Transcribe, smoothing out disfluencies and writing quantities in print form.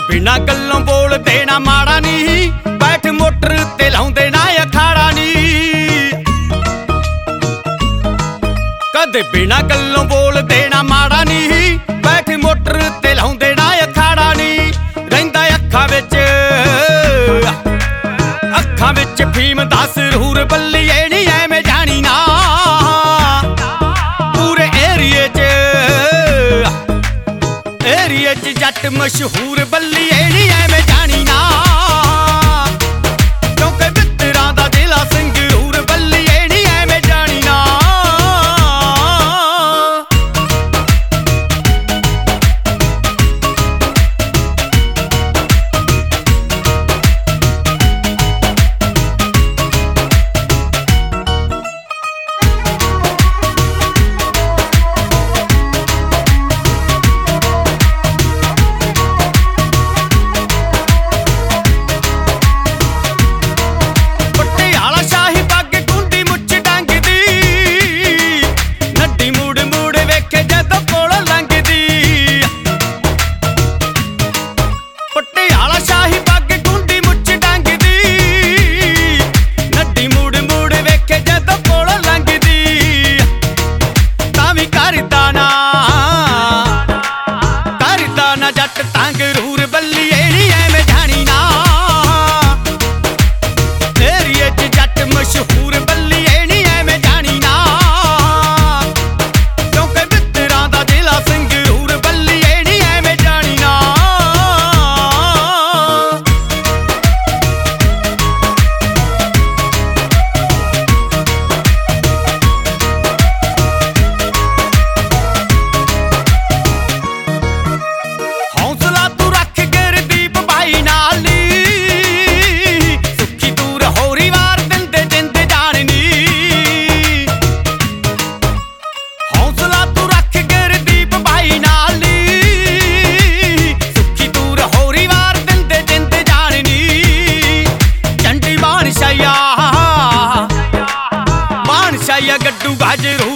बिना गल्लों बोलदे ना माड़ा नी, बैठ मोटर ते लाउंदे ना अखाड़ा नी। कदे बिना गल्लों बोलदे ना माड़ा नी, बैठ मोटर ते लाउंदे ना अखाड़ा नी। रहिंदा अखां विच फीम दा सरूर, बल्लीए नी एवें जानी ना। पूरे एरिए च जट मशहूर, बल्लीए नी एवें जानी ना। क्योंकि मित्तरां दा जिला संगरूर, बल्लीए नी एवें जानी ना। जट टांगरूर, बल्लीए नी एवें जानी ना। एरिए च जट मशहूर, बल्लीए नी एवें जानी ना। क्योंकि मित्तरां दा जिला संगरूर, बल्लीए नी एवें जानी ना। गड्डू गाजर